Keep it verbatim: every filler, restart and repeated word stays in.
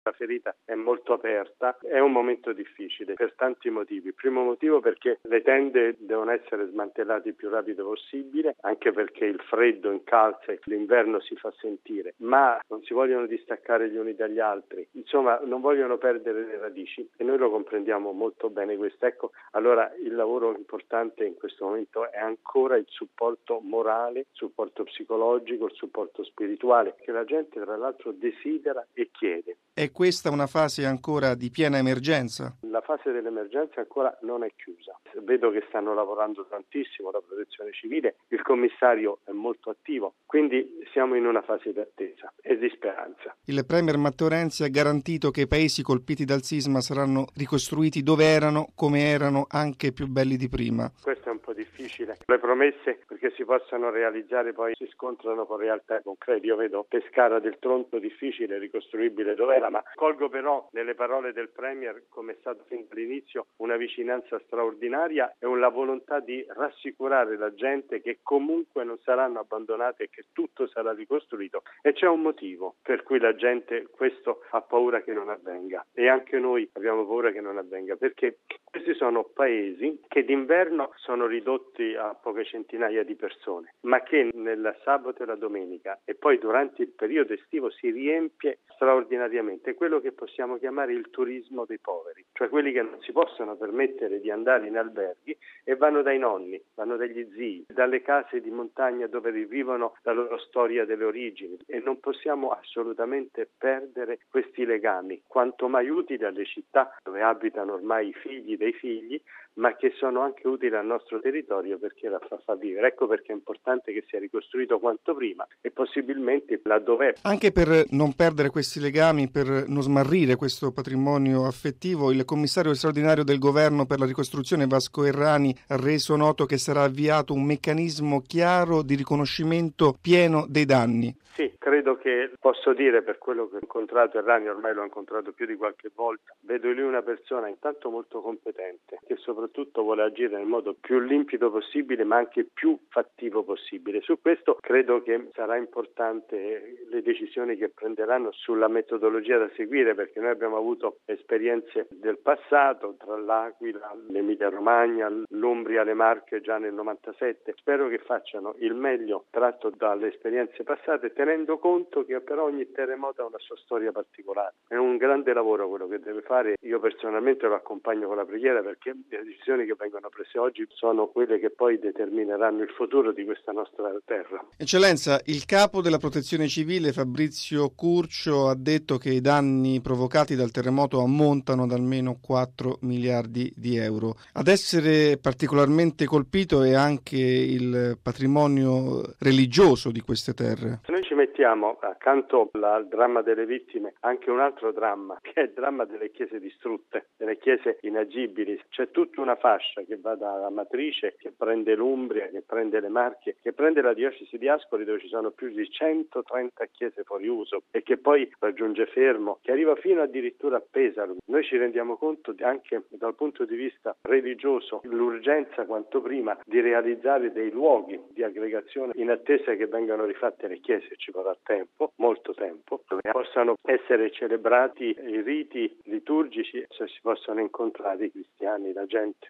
La ferita è molto aperta, è un momento difficile per tanti motivi. Primo motivo perché le tende devono essere smantellate il più rapido possibile, anche perché il freddo incalza e l'inverno si fa sentire, ma non si vogliono distaccare gli uni dagli altri, insomma non vogliono perdere le radici e noi lo comprendiamo molto bene questo. Ecco, allora il lavoro importante in questo momento è ancora il supporto morale, il supporto psicologico, il supporto spirituale che la gente tra l'altro desidera e chiede. È questa una fase ancora di piena emergenza? La fase dell'emergenza ancora non è chiusa. Vedo che stanno lavorando tantissimo la Protezione Civile, il commissario è molto attivo, quindi siamo in una fase di attesa e di speranza. Il premier Matteo Renzi ha garantito che i paesi colpiti dal sisma saranno ricostruiti dove erano, come erano, anche più belli di prima. Questo è un po' difficile. Le promesse, perché si possano realizzare, poi si scontrano con realtà concrete. Io vedo Pescara del Tronto difficile, ricostruibile dove era, ma colgo però nelle parole del Premier, come è stato fin dall'inizio, una vicinanza straordinaria e una volontà di rassicurare la gente che comunque non saranno abbandonate e che tutto sarà ricostruito. E c'è un motivo per cui la gente questo ha paura che non avvenga e anche noi abbiamo paura che non avvenga, perché questi sono paesi che d'inverno sono ridotti a poche centinaia di persone, ma che nel sabato e la domenica e poi durante il periodo estivo si riempie straordinariamente. È quello che possiamo chiamare il turismo dei poveri, cioè quelli che non si possono permettere di andare in alberghi e vanno dai nonni, vanno dagli zii, dalle case di montagna dove rivivono la loro storia delle origini e non possiamo assolutamente perdere questi legami, quanto mai utili alle città dove abitano ormai i figli dei figli, ma che sono anche utili al nostro territorio perché la fa, fa vivere. Ecco perché è importante che sia ricostruito quanto prima e possibilmente laddove è. Anche per non perdere questi legami, per non smarrire questo patrimonio affettivo, il commissario straordinario del governo per la ricostruzione Vasco Errani ha reso noto che sarà avviato un meccanismo chiaro di riconoscimento pieno dei danni. Sì, credo che posso dire, per quello che ho incontrato Errani, ormai l'ho incontrato più di qualche volta, vedo in lui una persona intanto molto competente, che soprattutto vuole agire nel modo più limpido possibile, ma anche più fattivo possibile. Su questo credo che sarà importante le decisioni che prenderanno sulla metodologia da seguire, perché noi abbiamo avuto esperienze del passato, tra l'Aquila, l'Emilia Romagna, l'Umbria, le Marche già nel novantasette. Spero che facciano il meglio tratto dalle esperienze passate, tenendo conto che però ogni terremoto ha una sua storia particolare. È un grande lavoro quello che deve fare, io personalmente lo accompagno con la preghiera perché le decisioni che vengono prese oggi sono quelle che poi determineranno il futuro di questa nostra terra. Eccellenza, il capo della Protezione Civile Fabrizio Curcio ha detto che i danni provocati dal terremoto ammontano ad almeno quattro miliardi di euro. Ad essere particolarmente colpito è anche il patrimonio religioso di queste terre. Noi ci mettiamo accanto al dramma delle vittime anche un altro dramma, che è il dramma delle chiese distrutte, delle chiese inagibili. C'è tutta una fascia che va da Amatrice, che prende l'Umbria, che prende le Marche, che prende la diocesi di Ascoli, dove ci sono più di centotrenta chiese fuori uso, e che poi raggiunge Fermo, che arriva fino addirittura a Pesaro. Noi ci rendiamo conto anche dal punto di vista religioso l'urgenza quanto prima di realizzare dei luoghi di aggregazione in attesa che vengano rifatte le chiese. Ci vorrà tempo, molto tempo, dove possano essere celebrati i riti liturgici, se si possono incontrare i cristiani, la gente.